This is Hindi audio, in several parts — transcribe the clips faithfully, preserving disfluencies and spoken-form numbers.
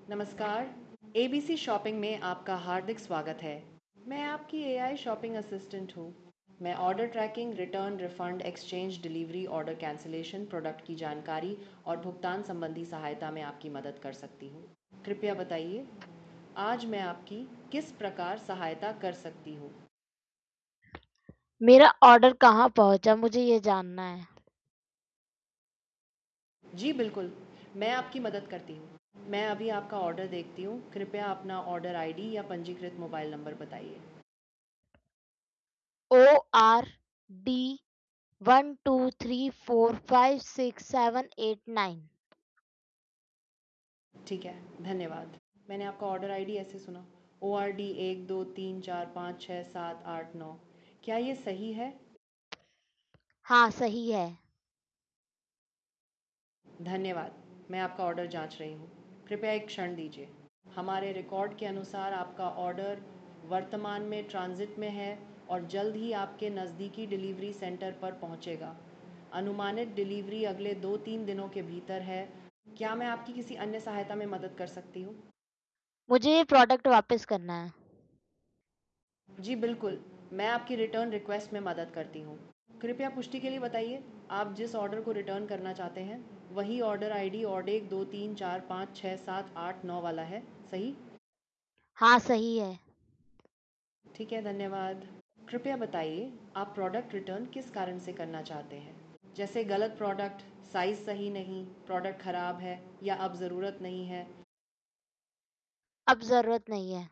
नमस्कार। एबीसी शॉपिंग में आपका हार्दिक स्वागत है। मैं आपकी एआई शॉपिंग असिस्टेंट हूँ। मैं order tracking, return, refund, exchange, delivery, order cancellation, product की जानकारी और भुगतान संबंधी सहायता में आपकी मदद कर सकती हूँ। कृपया बताइए, आज मैं आपकी किस प्रकार सहायता कर सकती हूँ? मेरा ऑर्डर कहाँ पहुँचा मुझे ये जानना है। जी बिल्कुल, मैं आपकी मदद करती हूँ। मैं अभी आपका ऑर्डर देखती हूँ। कृपया अपना ऑर्डर आईडी या पंजीकृत मोबाइल नंबर बताइए। O R D one two three four five six seven eight nine. ठीक है, धन्यवाद। मैंने आपका ऑर्डर आईडी ऐसे सुना, ओ आर डी एक दो तीन चार पाँच छः सात आठ नौ। क्या ये सही है? हाँ, सही है। धन्यवाद। मैं आपका ऑर्डर जांच रही हूँ। कृपया एक क्षण दीजिए। हमारे रिकॉर्ड के अनुसार आपका ऑर्डर वर्तमान में ट्रांजिट में है और जल्द ही आपके नज़दीकी डिलीवरी सेंटर पर पहुँचेगा। अनुमानित डिलीवरी अगले दो तीन दिनों के भीतर है। क्या मैं आपकी किसी अन्य सहायता में मदद कर सकती हूँ? मुझे ये प्रोडक्ट वापस करना है। जी बिल्कुल, मैं आपकी रिटर्न रिक्वेस्ट में मदद करती हूँ। कृपया पुष्टि के लिए बताइए, आप जिस ऑर्डर को रिटर्न करना चाहते हैं वही ऑर्डर आईडी ऑर्डर एक दो तीन चार पाँच छः सात आठ नौ वाला है, सही? हाँ, सही है। ठीक है, धन्यवाद। कृपया बताइए, आप प्रोडक्ट रिटर्न किस कारण से करना चाहते हैं? जैसे गलत प्रोडक्ट, साइज़ सही नहीं, प्रोडक्ट ख़राब है या अब ज़रूरत नहीं है? अब ज़रूरत नहीं है।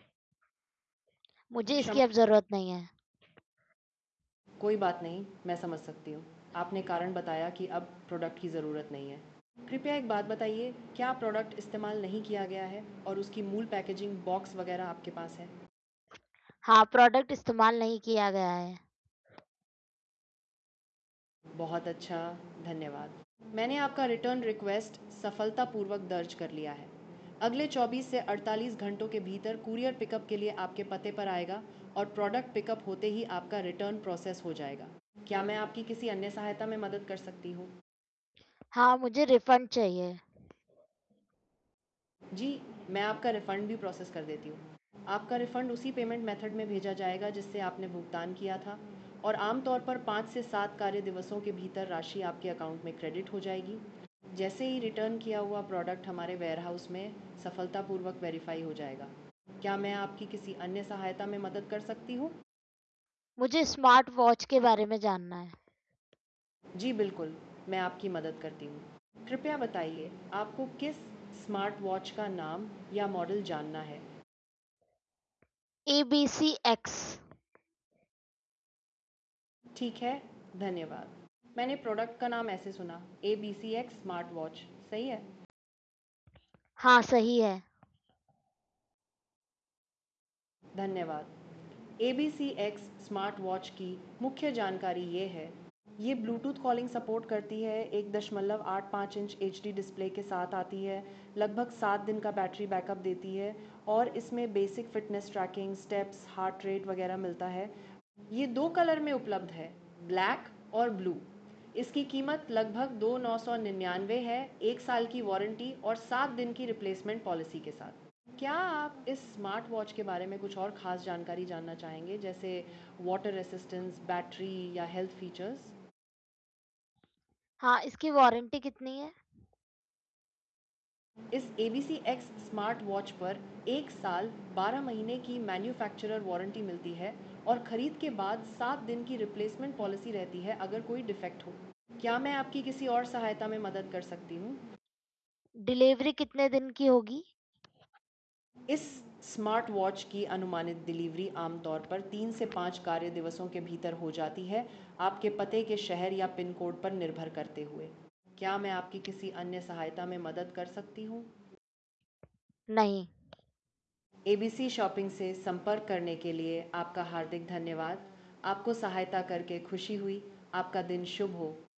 मुझे इसकी क्षमा, अब ज़रूरत नहीं है। कोई बात नहीं, मैं समझ सकती हूँ। आपने कारण बताया कि अब प्रोडक्ट की ज़रूरत नहीं है। कृपया एक बात बताइए, क्या प्रोडक्ट इस्तेमाल नहीं किया गया है और उसकी मूल पैकेजिंग बॉक्स वगैरह आपके पास है? हाँ, प्रोडक्ट इस्तेमाल नहीं किया गया है। बहुत अच्छा, धन्यवाद। मैंने आपका रिटर्न रिक्वेस्ट सफलतापूर्वक दर्ज कर लिया है। अगले चौबीस से अड़तालीस घंटों के भीतर कुरियर पिकअप के लिए आपके पते पर आएगा और प्रोडक्ट पिकअप होते ही आपका रिटर्न प्रोसेस हो जाएगा। क्या मैं आपकी किसी अन्य सहायता में मदद कर सकती हूँ? हाँ, मुझे रिफंड चाहिए। जी, मैं आपका रिफ़ंड भी प्रोसेस कर देती हूँ। आपका रिफ़ंड उसी पेमेंट मेथड में भेजा जाएगा जिससे आपने भुगतान किया था और आमतौर पर पाँच से सात कार्य दिवसों के भीतर राशि आपके अकाउंट में क्रेडिट हो जाएगी। जैसे ही रिटर्न किया हुआ प्रोडक्ट हमारे वेयरहाउस में सफलतापूर्वक वेरीफाई हो जाएगा। क्या मैं आपकी किसी अन्य सहायता में मदद कर सकती हूँ? मुझे स्मार्ट वॉच के बारे में जानना है। जी बिल्कुल, मैं आपकी मदद करती हूँ। कृपया बताइए, आपको किस स्मार्ट वॉच का नाम या मॉडल जानना है? A B C X. ठीक है, धन्यवाद। मैंने प्रोडक्ट का नाम ऐसे सुना, A B C X smart watch, सही है? हाँ, सही है। धन्यवाद। A B C X smart watch की मुख्य जानकारी ये है, ये ब्लूटूथ कॉलिंग सपोर्ट करती है, एक दशमलव आठ पाँच इंच एच डी डिस्प्ले के साथ आती है, लगभग सात दिन का बैटरी बैकअप देती है और इसमें basic fitness tracking, steps, heart rate वगैरह मिलता है। ये दो कलर में उपलब्ध है, ब्लैक और ब्लू। इसकी कीमत लगभग दो नौ सौ निन्यानवे है, एक साल की वारंटी और सात दिन की रिप्लेसमेंट पॉलिसी के साथ। क्या आप इस स्मार्ट वॉच के बारे में कुछ और ख़ास जानकारी जानना चाहेंगे, जैसे वाटर रेसिस्टेंस, बैटरी या हेल्थ फीचर्स? हाँ, इसकी वारंटी कितनी है? इस A B C X smart watch पर एक साल बारह महीने की मैन्युफैक्चरर वारंटी मिलती है और ख़रीद के बाद सात दिन की रिप्लेसमेंट पॉलिसी रहती है अगर कोई डिफेक्ट हो। क्या मैं आपकी किसी और सहायता में मदद कर सकती हूँ? डिलीवरी कितने दिन की होगी? इस स्मार्ट वॉच की अनुमानित डिलीवरी आमतौर पर तीन से पाँच कार्य दिवसों के भीतर हो जाती है, आपके पते के शहर या पिन कोड पर निर्भर करते हुए। क्या मैं आपकी किसी अन्य सहायता में मदद कर सकती हूँ? नहीं। ए बी सी शॉपिंग से संपर्क करने के लिए आपका हार्दिक धन्यवाद। आपको सहायता करके खुशी हुई। आपका दिन शुभ हो।